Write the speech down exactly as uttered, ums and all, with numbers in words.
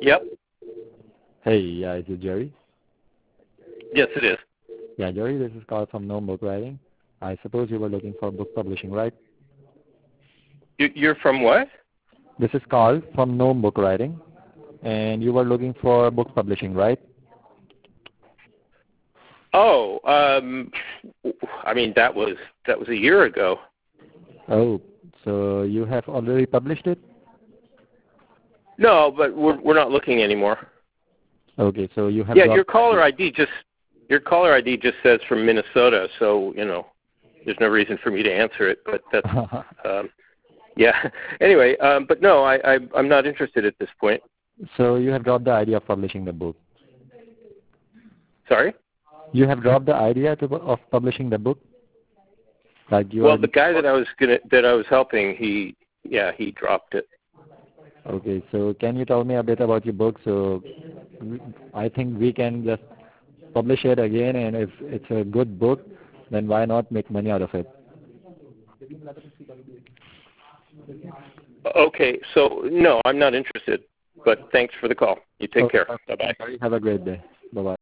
Yep. Hey, yeah, is it Jerry? Yes, it is. Yeah, Jerry, this is Carl from Gnome Book Writing. I suppose you were looking for book publishing, right? You, you're from what? This is Carl from Gnome Book Writing, and you were looking for book publishing, right? Oh, um, I mean that was that was a year ago. Oh, so you have already published it? No, but we're we're not looking anymore. Okay, so you have Yeah, your dropped caller I D just your caller I D just says from Minnesota, so you know there's no reason for me to answer it. But that's um, yeah. Anyway, um, but no, I, I I'm not interested at this point. So you have dropped the idea of publishing the book. Sorry. You have dropped the idea to, of publishing the book. Like you Well, are. the guy that I was gonna that I was helping, he yeah he dropped it. Okay, so can you tell me a bit about your book? So we- I think we can just publish it again, and if it's a good book, then why not make money out of it? Okay, so no, I'm not interested. But thanks for the call. You take Okay, care. Bye bye. have a great day. Bye bye.